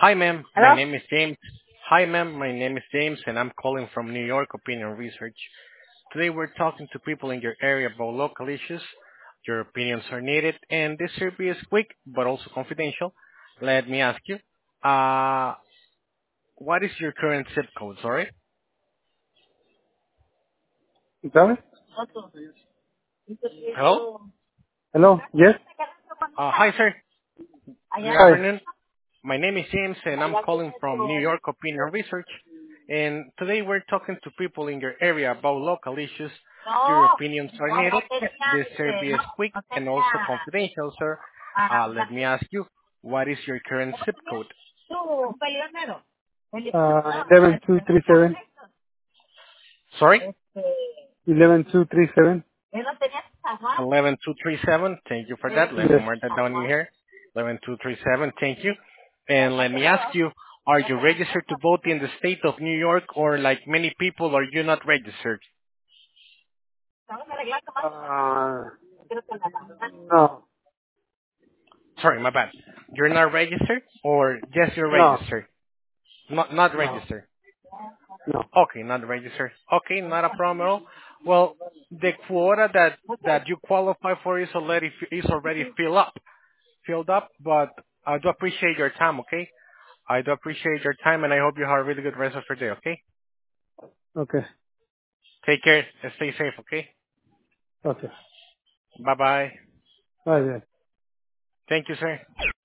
Hi, ma'am. My Hello? name is James. Hi, ma'am. My name is James, and I'm calling from New York Opinion Research. Today, we're talking to people in your area about local issues. Your opinions are needed, and this survey is quick but also confidential. Let me ask you, uh, what is your current zip code? Sorry. ¿Sabes? Hello. Hello? Yes? Hi, sir. Good Hi. afternoon. My name is James, and I'm calling from New York Opinion Research. And today we're talking to people in your area about local issues. Your opinions are needed. This survey is quick and also confidential, sir. Let me ask you, what is your current zip code? 11237. Sorry? 11237. 11237. Thank you for that. Let me Yes. mark that down in here. 11237. Thank you. And let me ask you, are you registered to vote in the state of New York, or like many people, are you not registered? Uh, no. Sorry, my bad. You're not registered, or yes, you're No. registered? Not No. registered. No. Okay, not registered. Okay, not a problem at all. Well, the quota that you qualify for is already filled up. But I do appreciate your time. Okay, I do appreciate your time, and I hope you have a really good rest of your day. Okay, Okay. take care and stay safe. Okay, Okay. bye bye. Bye. Thank you, sir.